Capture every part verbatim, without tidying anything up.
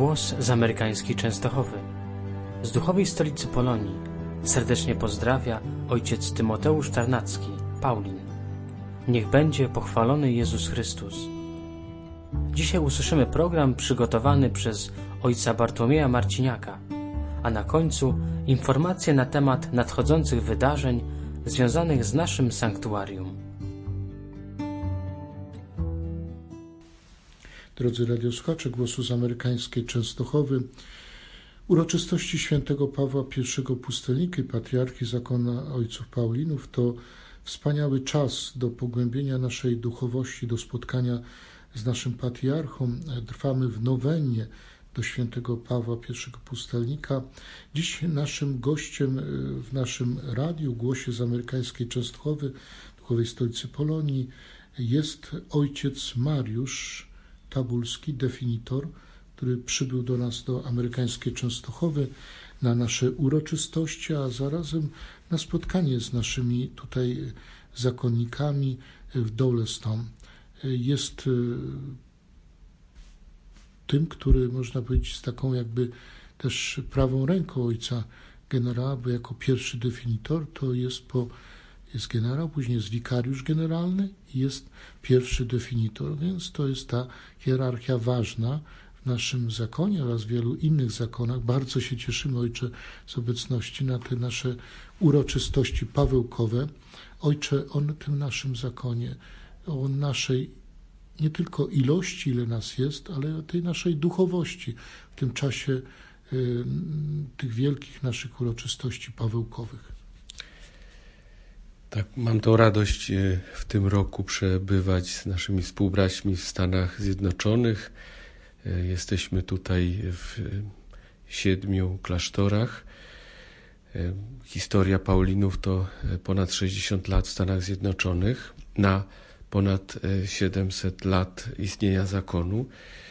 Głos z amerykańskiej Częstochowy. Z duchowej stolicy Polonii serdecznie pozdrawia ojciec Tymoteusz Tarnacki, Paulin. Niech będzie pochwalony Jezus Chrystus. Dzisiaj usłyszymy program przygotowany przez ojca Bartłomieja Marciniaka, a na końcu informacje na temat nadchodzących wydarzeń związanych z naszym sanktuarium. Drodzy radiosłuchacze Głosu z amerykańskiej Częstochowy, uroczystości świętego Pawła I Pustelnika i patriarchy zakona ojców Paulinów to wspaniały czas do pogłębienia naszej duchowości, do spotkania z naszym patriarchą. Trwamy w nowennie do świętego Pawła I Pustelnika. Dziś naszym gościem w naszym radiu, Głosie z amerykańskiej Częstochowy, duchowej stolicy Polonii, jest ojciec Mariusz Tabulski, definitor, który przybył do nas do amerykańskiej Częstochowy na nasze uroczystości, a zarazem na spotkanie z naszymi tutaj zakonnikami w Dolestown. Jest tym, który można powiedzieć z taką jakby też prawą ręką ojca generała, bo jako pierwszy definitor to jest po jest generał, później jest wikariusz generalny i jest pierwszy definitor, więc to jest ta hierarchia ważna w naszym zakonie oraz w wielu innych zakonach. Bardzo się cieszymy, Ojcze, z obecności na te nasze uroczystości pawełkowe. Ojcze, o tym naszym zakonie, o naszej nie tylko ilości, ile nas jest, ale o tej naszej duchowości w tym czasie y, tych wielkich naszych uroczystości pawełkowych. Tak, mam tą radość w tym roku przebywać z naszymi współbraćmi w Stanach Zjednoczonych. Jesteśmy tutaj w siedmiu klasztorach. Historia Paulinów to ponad sześćdziesiąt lat w Stanach Zjednoczonych, na ponad siedemset lat istnienia zakonu.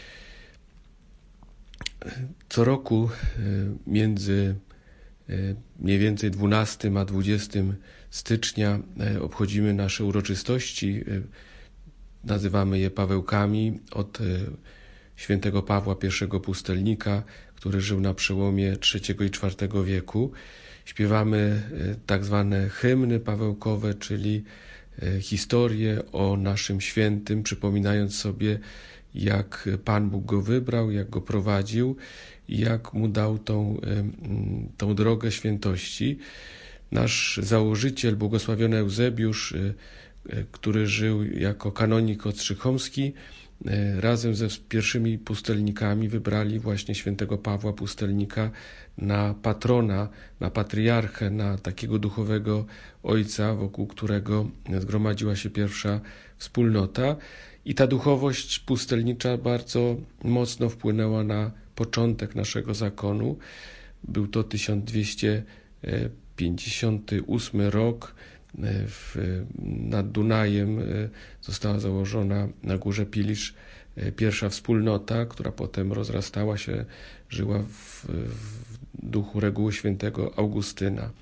Co roku między mniej więcej dwunastego a dwudziestego stycznia obchodzimy nasze uroczystości. Nazywamy je Pawełkami od świętego Pawła I Pustelnika, który żył na przełomie trzeciego i czwartego wieku. Śpiewamy tak zwane hymny pawełkowe, czyli historie o naszym świętym, przypominając sobie, jak Pan Bóg go wybrał, jak go prowadził i jak mu dał tą, tą drogę świętości. Nasz założyciel, błogosławiony Eusebiusz, który żył jako kanonik ostrzychomski, razem ze pierwszymi pustelnikami wybrali właśnie świętego Pawła Pustelnika na patrona, na patriarchę, na takiego duchowego ojca, wokół którego zgromadziła się pierwsza wspólnota. I ta duchowość pustelnicza bardzo mocno wpłynęła na początek naszego zakonu. Był to tysiąc dwieście pięćdziesiąty ósmy rok. W, nad Dunajem została założona na górze Pilisz pierwsza wspólnota, która potem rozrastała się, żyła w, w duchu reguły świętego Augustyna.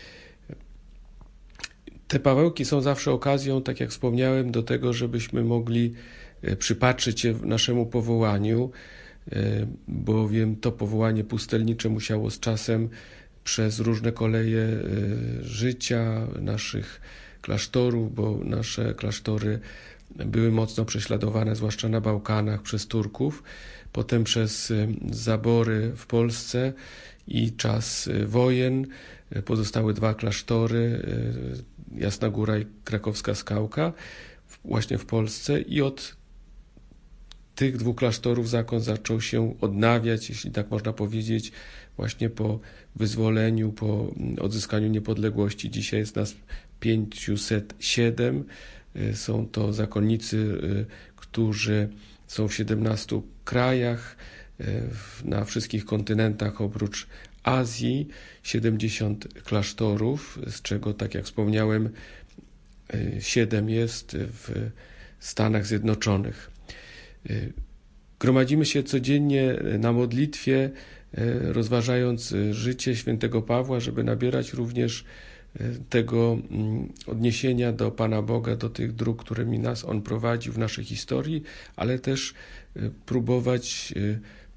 Te Pawełki są zawsze okazją, tak jak wspomniałem, do tego, żebyśmy mogli przypatrzyć się naszemu powołaniu, bowiem to powołanie pustelnicze musiało z czasem przez różne koleje życia naszych klasztorów, bo nasze klasztory były mocno prześladowane, zwłaszcza na Bałkanach, przez Turków, potem przez zabory w Polsce i czas wojen. Pozostały dwa klasztory, Jasna Góra i Krakowska Skałka, właśnie w Polsce, i od tych dwóch klasztorów zakon zaczął się odnawiać, jeśli tak można powiedzieć, właśnie po wyzwoleniu, po odzyskaniu niepodległości. Dzisiaj jest nas pięćset siedem. Są to zakonnicy, którzy są w siedemnastu krajach, na wszystkich kontynentach oprócz Azji, siedemdziesiąt klasztorów, z czego, tak jak wspomniałem, siedem jest w Stanach Zjednoczonych. Gromadzimy się codziennie na modlitwie, rozważając życie świętego Pawła, żeby nabierać również tego odniesienia do Pana Boga, do tych dróg, którymi nas On prowadził w naszej historii, ale też próbować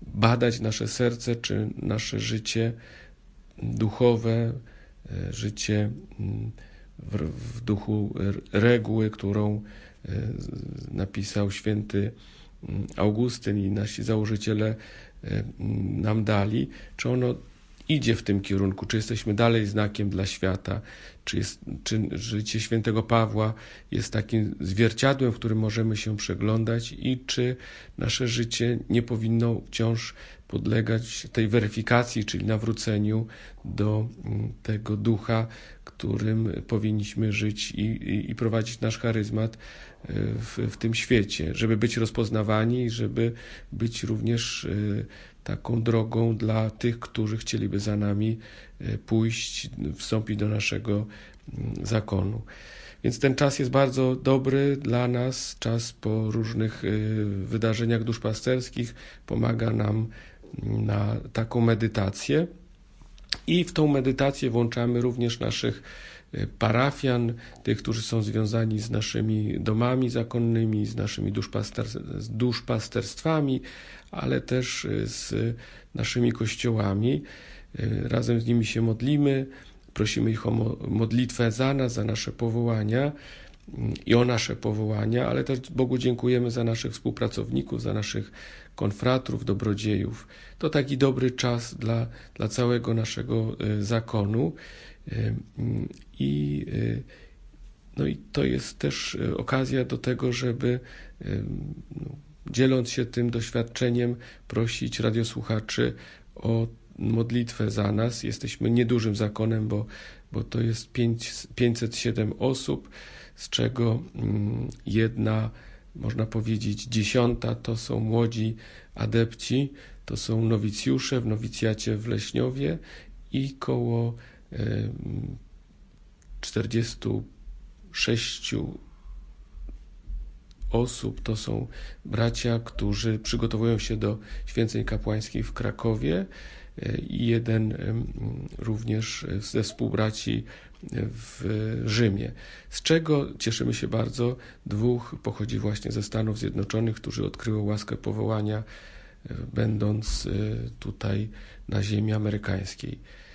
badać nasze serce, czy nasze życie duchowe, życie w, w duchu reguły, którą napisał święty Augustyn i nasi założyciele nam dali, czy ono idzie w tym kierunku, czy jesteśmy dalej znakiem dla świata, czy, jest, czy życie świętego Pawła jest takim zwierciadłem, w którym możemy się przeglądać i czy nasze życie nie powinno wciąż podlegać tej weryfikacji, czyli nawróceniu do tego ducha, którym powinniśmy żyć i, i, i prowadzić nasz charyzmat w, w tym świecie, żeby być rozpoznawani, żeby być również taką drogą dla tych, którzy chcieliby za nami pójść, wstąpić do naszego zakonu. Więc ten czas jest bardzo dobry dla nas, czas po różnych wydarzeniach duszpasterskich pomaga nam na taką medytację i w tą medytację włączamy również naszych parafian, tych, którzy są związani z naszymi domami zakonnymi, z naszymi duszpaster, z duszpasterstwami, ale też z naszymi kościołami. Razem z nimi się modlimy, prosimy ich o modlitwę za nas, za nasze powołania i o nasze powołania, ale też Bogu dziękujemy za naszych współpracowników, za naszych konfratrów, dobrodziejów. To taki dobry czas dla, dla całego naszego zakonu. I, no i to jest też okazja do tego, żeby no, dzieląc się tym doświadczeniem, prosić radiosłuchaczy o modlitwę za nas. Jesteśmy niedużym zakonem, bo, bo to jest pięćset siedem osób, z czego jedna, można powiedzieć, dziesiąta to są młodzi adepci, to są nowicjusze w nowicjacie w Leśniowie i koło czterdziestu sześciu osób to są bracia, którzy przygotowują się do święceń kapłańskich w Krakowie i jeden również ze współbraci w Rzymie. Z czego cieszymy się bardzo, dwóch pochodzi właśnie ze Stanów Zjednoczonych, którzy odkryło łaskę powołania, będąc tutaj na ziemi amerykańskiej.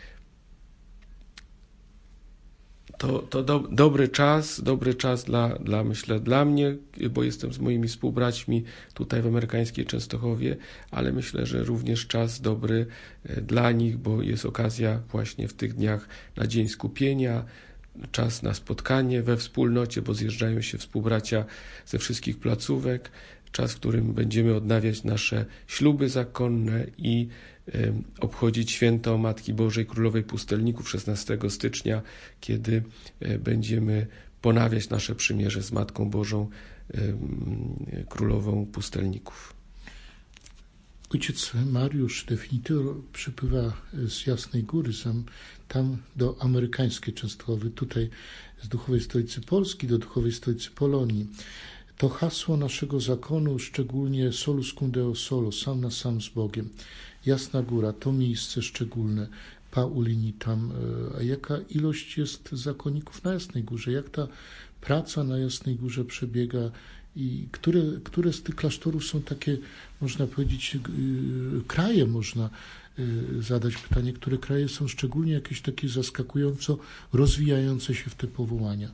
To, to do, dobry czas, dobry czas dla, dla, myślę, dla mnie, bo jestem z moimi współbraćmi tutaj w amerykańskiej Częstochowie, ale myślę, że również czas dobry dla nich, bo jest okazja właśnie w tych dniach na Dzień Skupienia, czas na spotkanie we wspólnocie, bo zjeżdżają się współbracia ze wszystkich placówek, czas, w którym będziemy odnawiać nasze śluby zakonne i y, obchodzić święto Matki Bożej Królowej Pustelników szesnastego stycznia, kiedy y, będziemy ponawiać nasze przymierze z Matką Bożą y, y, Królową Pustelników. Ojciec Mariusz Definitor przypływa z Jasnej Góry, sam, tam do amerykańskiej Częstochowy, tutaj z duchowej stolicy Polski do duchowej stolicy Polonii. To hasło naszego zakonu, szczególnie solus cum Deo solo, sam na sam z Bogiem. Jasna Góra, to miejsce szczególne, Paulini tam. A jaka ilość jest zakonników na Jasnej Górze? Jak ta praca na Jasnej Górze przebiega? I które, które z tych klasztorów są takie, można powiedzieć, kraje, można zadać pytanie, które kraje są szczególnie jakieś takie zaskakująco rozwijające się w te powołania?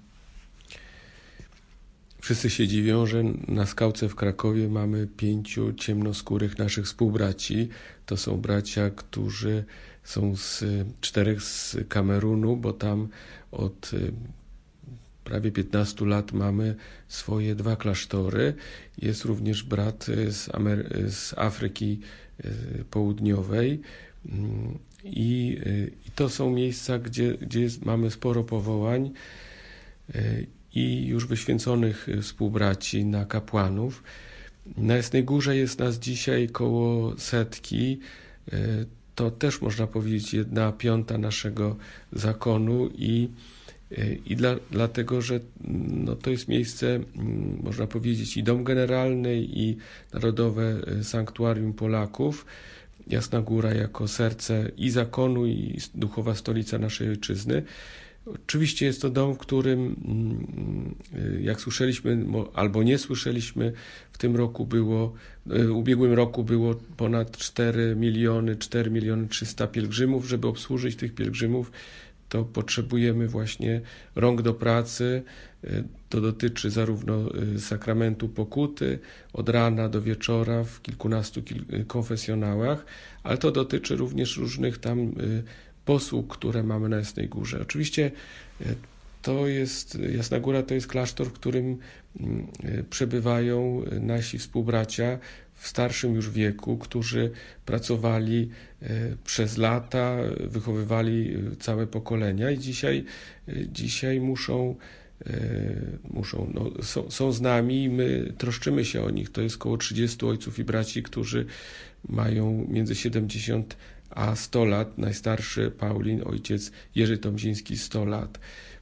Wszyscy się dziwią, że na skałce w Krakowie mamy pięciu ciemnoskórych naszych współbraci. To są bracia, którzy są z czterech z Kamerunu, bo tam od prawie piętnastu lat mamy swoje dwa klasztory. Jest również brat z, Amery- z Afryki Południowej. I, i to są miejsca, gdzie, gdzie jest, mamy sporo powołań i już wyświęconych współbraci na kapłanów. Na Jasnej Górze jest nas dzisiaj koło setki. To też można powiedzieć jedna piąta naszego zakonu i, i dla, dlatego, że no, to jest miejsce, można powiedzieć, i dom generalny, i narodowe sanktuarium Polaków. Jasna Góra jako serce i zakonu, i duchowa stolica naszej ojczyzny. Oczywiście jest to dom, w którym, jak słyszeliśmy albo nie słyszeliśmy, w tym roku było, w ubiegłym roku było ponad cztery miliony, cztery miliony trzysta pielgrzymów. Żeby obsłużyć tych pielgrzymów, to potrzebujemy właśnie rąk do pracy. To dotyczy zarówno sakramentu pokuty od rana do wieczora w kilkunastu konfesjonałach, ale to dotyczy również różnych tam posług, które mamy na Jasnej Górze. Oczywiście to jest, Jasna Góra to jest klasztor, w którym przebywają nasi współbracia w starszym już wieku, którzy pracowali przez lata, wychowywali całe pokolenia i dzisiaj, dzisiaj muszą, muszą no, są, są z nami i my troszczymy się o nich. To jest około trzydziestu ojców i braci, którzy mają między siedemdziesiąt a sto lat. Najstarszy Paulin, ojciec Jerzy Tomziński, sto lat.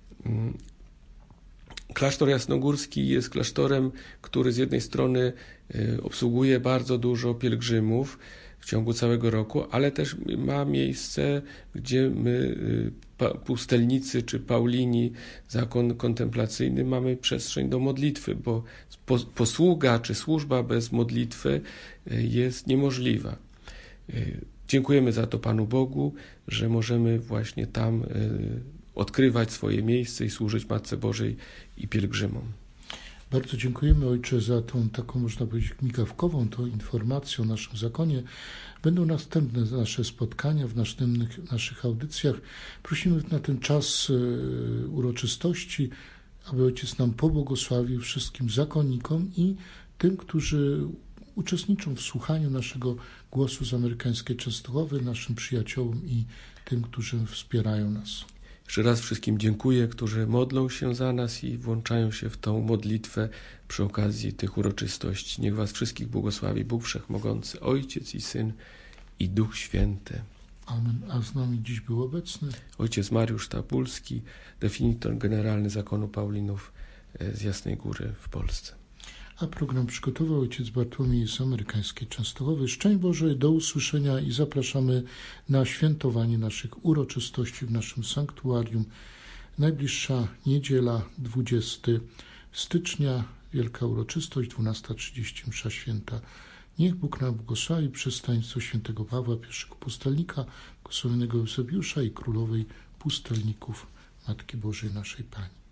Klasztor jasnogórski jest klasztorem, który z jednej strony obsługuje bardzo dużo pielgrzymów w ciągu całego roku, ale też ma miejsce, gdzie my, pustelnicy czy Paulini, zakon kontemplacyjny, mamy przestrzeń do modlitwy, bo posługa czy służba bez modlitwy jest niemożliwa. Dziękujemy za to Panu Bogu, że możemy właśnie tam odkrywać swoje miejsce i służyć Matce Bożej i pielgrzymom. Bardzo dziękujemy, Ojcze, za tą taką, można powiedzieć, migawkową tą informację o naszym zakonie. Będą następne nasze spotkania w następnych naszych audycjach. Prosimy na ten czas uroczystości, aby Ojciec nam pobłogosławił wszystkim zakonnikom i tym, którzy uczestniczą w słuchaniu naszego głosu z amerykańskiej Częstochowy, naszym przyjaciołom i tym, którzy wspierają nas. Jeszcze raz wszystkim dziękuję, którzy modlą się za nas i włączają się w tą modlitwę przy okazji tych uroczystości. Niech was wszystkich błogosławi Bóg Wszechmogący, Ojciec i Syn i Duch Święty. Amen. A z nami dziś był obecny ojciec Mariusz Tapulski, definitor generalny zakonu Paulinów z Jasnej Góry w Polsce. A program przygotował ojciec Bartłomiej z amerykańskiej Częstochowy. Szczęść Boże, do usłyszenia i zapraszamy na świętowanie naszych uroczystości w naszym sanktuarium. Najbliższa niedziela, dwudziestego stycznia, wielka uroczystość, dwunasta trzydzieści msza święta. Niech Bóg nam błogosławi przez taństwo świętego Pawła, pierwszego pustelnika, błogosławionego Eusebiusza i królowej pustelników, Matki Bożej naszej Pani.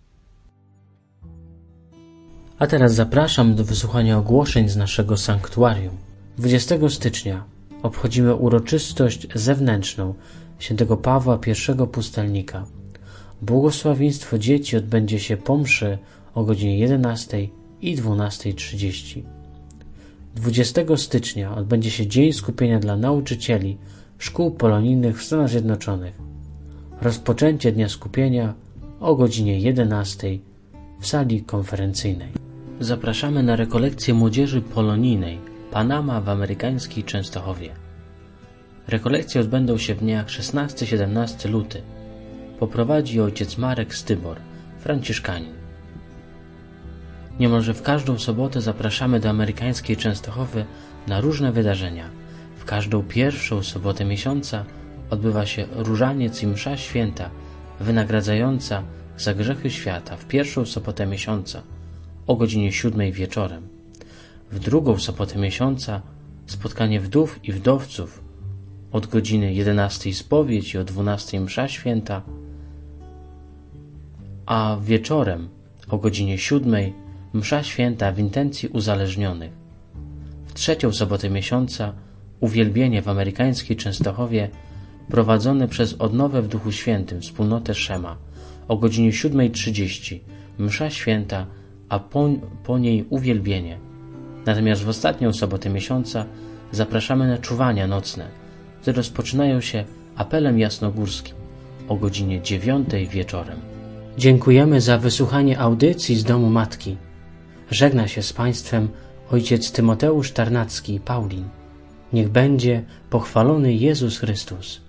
A teraz zapraszam do wysłuchania ogłoszeń z naszego sanktuarium. dwudziestego stycznia obchodzimy uroczystość zewnętrzną świętego Pawła, pierwszego pustelnika. Błogosławieństwo dzieci odbędzie się po mszy o godzinie jedenastej i dwunastej trzydzieści. dwudziestego stycznia odbędzie się Dzień Skupienia dla nauczycieli szkół polonijnych w Stanach Zjednoczonych. Rozpoczęcie Dnia Skupienia o godzinie jedenastej w sali konferencyjnej. Zapraszamy na rekolekcję młodzieży polonijnej Panama w amerykańskiej Częstochowie. Rekolekcje odbędą się w dniach szesnasty siedemnasty luty. Poprowadzi ojciec Marek Stybor, franciszkanin. Niemalże w każdą sobotę zapraszamy do amerykańskiej Częstochowy na różne wydarzenia. W każdą pierwszą sobotę miesiąca odbywa się różaniec i msza święta wynagradzająca za grzechy świata w pierwszą sobotę miesiąca o godzinie siódmej wieczorem. W drugą sobotę miesiąca spotkanie wdów i wdowców od godziny jedenastej spowiedź i o dwunastej msza święta, a wieczorem o godzinie siódmej msza święta w intencji uzależnionych. W trzecią sobotę miesiąca uwielbienie w amerykańskiej Częstochowie prowadzone przez Odnowę w Duchu Świętym wspólnotę Szema o godzinie siódmej trzydzieści msza święta, a po, po niej uwielbienie. Natomiast w ostatnią sobotę miesiąca zapraszamy na czuwania nocne, które rozpoczynają się apelem jasnogórskim o godzinie dziewiątej wieczorem. Dziękujemy za wysłuchanie audycji z Domu Matki. Żegna się z Państwem ojciec Tymoteusz Tarnacki, Paulin. Niech będzie pochwalony Jezus Chrystus.